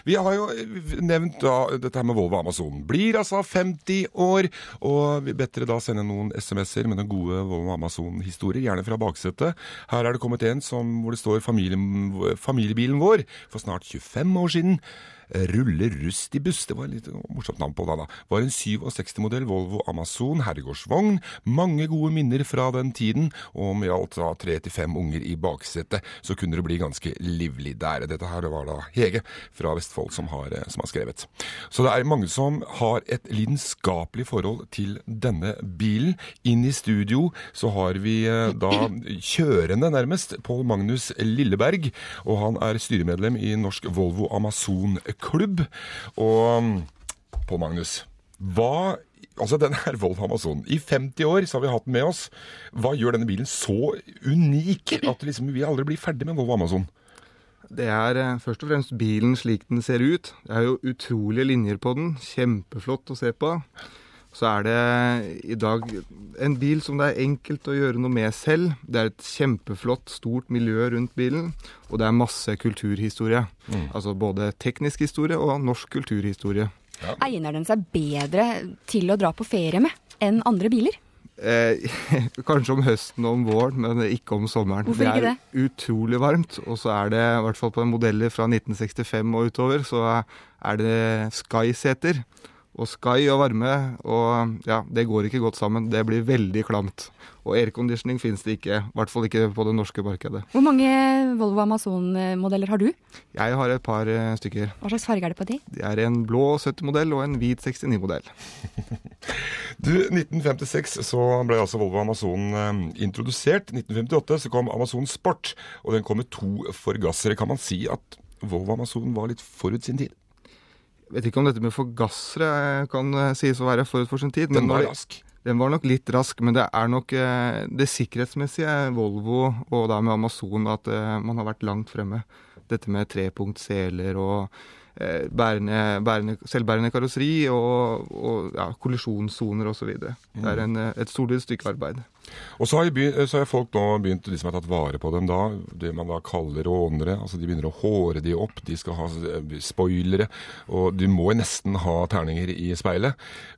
Vi har jo nevnt da, dette her med Volvo Amazon. Blir altså 50 år, og vi bedt dere da sende noen sms'er med den gode Volvo Amazon-historier, gjerne fra baksetet. Her er det kommet en hvor det står familiebilen vår for snart 25 år siden. Ruller rust i buss, det var litt morsomt navn på det da. Var en 67-modell Volvo Amazon herregårdsvogn, mange gode minner fra den tiden, og med alt da 3-5 unger i baksetet, så kunne det bli ganske livlig der. Dette her var da Hege fra Vestfold som har skrevet. Så det er mange som har et lidenskapelig forhold til denne bilen. Inn i studio så har vi da kjørende nærmest, Pål Magnus Lilleberg, og han er styremedlem i Norsk Volvo Amazon klubb. Og Pål Magnus, altså denne her Volvo Amazon, i 50 år så har vi hatt den med oss. Hva gjør denne bilen så unik at liksom, vi aldri blir ferdig med Volvo Amazon? Det er først og fremst bilen slik den ser ut. Det er jo utrolige linjer på den, kjempeflott å se på. Så er det i dag en bil som det er enkelt å gjøre noe med selv. Det er et kjempeflott, stort miljø rundt bilen, og det er masse kulturhistorie. Altså både teknisk historie og norsk kulturhistorie. Ja. Egner den seg bedre til å dra på ferie med enn andre biler? Kanskje om høsten og om våren, men ikke om sommeren. Hvorfor ikke det? Det er utrolig varmt, og så er det, i hvert fall på modeller fra 1965 og utover, så er det Sky-seter. Og Sky og varme, og ja, det går ikke godt sammen. Det blir veldig klamt. Og airconditioning finnes det ikke, i hvert fall ikke på det norske markedet. Hvor mange Volvo Amazon-modeller har du? Jeg har et par stykker. Hva slags farge er det på de? Det er en blå 70-modell og en hvit 69-modell. Du, 1956 så ble altså Volvo Amazon introdusert. 1958 så kom Amazon Sport, og den kom med 2 forgassere. Kan man si at Volvo Amazon var litt forut sin tid? Jeg vet ikke om dette med forgassere kan sies å være forut for sin tid. Den var rask. Den var nok litt rask, men det er nok det sikkerhetsmessige Volvo og da med Amazon at man har vært langt fremme. Dette med 3-punkt-seler og selvbærende karosseri og ja, kollisjonssoner og så videre. Det er et stort stykke arbeid. Og så har folk nå begynt, de som har tatt vare på dem da, det man da kaller rånere, altså de begynner å håre de opp, de skal ha spoilere, og du må nesten ha terninger i speilet.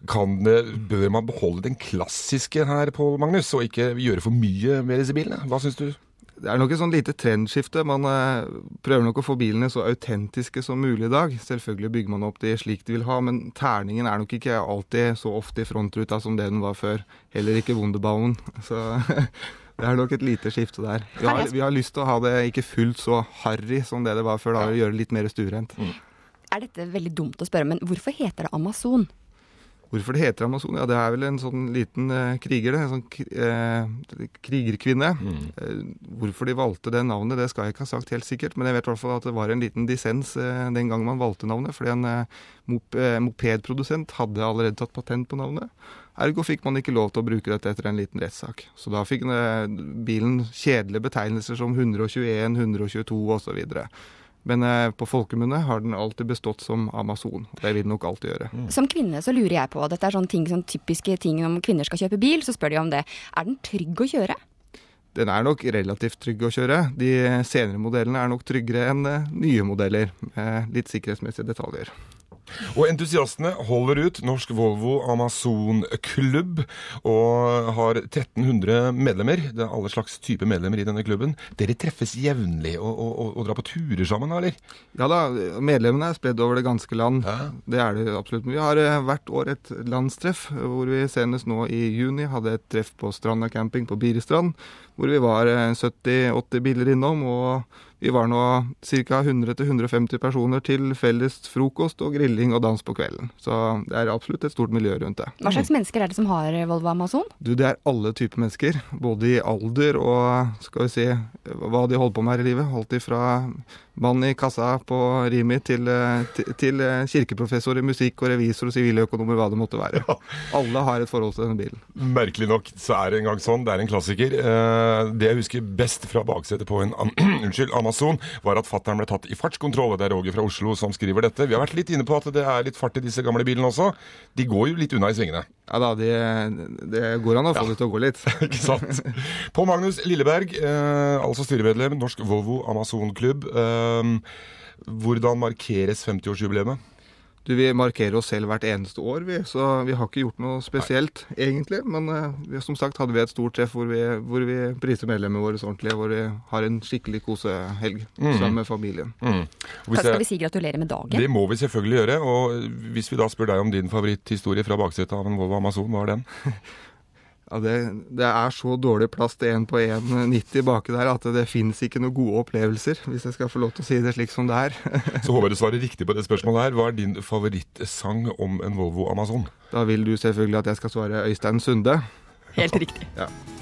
Bør man beholde den klassiske her, Pål Magnus, og ikke gjøre for mye med disse bilene? Hva synes du? Det er nok et sånn lite trendskifte. Man prøver nok å få bilene så autentiske som mulig i dag. Selvfølgelig bygger man opp det slik de vil ha, men terningen er nok ikke alltid så ofte i frontruta som det den var før. Heller ikke Wunderbauen. Så det er nok et lite skifte der. Vi har lyst til å ha det ikke fullt så harry som det var før, da, og gjøre det litt mer stuerent. Er dette veldig dumt å spørre, men hvorfor heter det Amazon? Hvorfor det heter Amazon? Ja, det er vel en sånn liten kriger, en sånn krigerkvinne. Hvorfor de valgte det navnet, det skal jeg ikke ha sagt helt sikkert, men jeg vet i hvert fall at det var en liten dissens den gang man valgte navnet, fordi en mopedprodusent hadde allerede tatt patent på navnet. Ergo fikk man ikke lov til å bruke dette etter en liten rettssak. Så da fikk bilen kjedelige betegnelser som 121, 122 og så videre. Men på folkemunne har den alltid bestått som Amazon. Det vil den nok alltid gjøre. Som kvinne så lurer jeg på, dette er sånne typiske ting om kvinner skal kjøpe bil, så spør de om det. Er den trygg å kjøre? Den er nok relativt trygg å kjøre. De senere modellene er nok tryggere enn nye modeller, med litt sikkerhetsmessige detaljer. Og entusiastene holder ut. Norsk Volvo Amazon klubb, og har 1300 medlemmer. Det er alle slags type medlemmer i denne klubben. Dere treffes jevnlig og drar på turer sammen, eller? Ja da, medlemmene er spredd over det ganske land. Ja. Det er det absolutt. Vi har hvert år et landstreff, hvor vi senest nå i juni hadde et treff på Stranda camping på Biristrand, hvor vi var 70-80 biler innom, og vi var nå ca. 100-150 personer til felles frokost og grilling og dans på kvelden. Så det er absolutt et stort miljø rundt det. Hva slags mennesker er det som har Volvo Amazon? Det er alle typer mennesker, både i alder og skal vi se hva de holder på med her i livet. Alt ifra mann i kassa på Rimi til kirkeprofessor i musikk og revisor og siviløkonomer, hva det måtte være. Ja. Alle har et forhold til denne bilen. Merkelig nok så er det en gang sånn, det er en klassiker. Det jeg husker best fra baksetet på en Amazon var at fatteren ble tatt i fartskontroll. Det er Roger fra Oslo som skriver dette. Vi har vært litt inne på at det er litt fart i disse gamle bilene også. De går jo litt unna i svingene. Ja da, det går an å få det til å gå litt. Ikke sant? Pål Magnus Lilleberg, altså styremedlem, Norsk Volvo Amazon klubb. Hvordan markeres 50-årsjubileet? Vi markerer oss selv hvert eneste år, så vi har ikke gjort noe spesielt, egentlig. Men som sagt hadde vi et stort treff hvor vi priser medlemmene våre ordentlig, hvor vi har en skikkelig kosehelg sammen med familien. Skal vi si gratulerer med dagen? Det må vi selvfølgelig gjøre, og hvis vi da spør deg om din favoritthistorie fra baksetet av en Volvo Amazon, hva er den? Ja, det er så dårlig plass til 1,90 baki der at det finnes ikke noen gode opplevelser, hvis jeg skal få lov til å si det slik som det er. Så håper jeg du svarer riktig på det spørsmålet her. Hva er din favorittsang om en Volvo Amazon? Da vil du selvfølgelig at jeg skal svare Øystein Sunde. Helt riktig. Ja.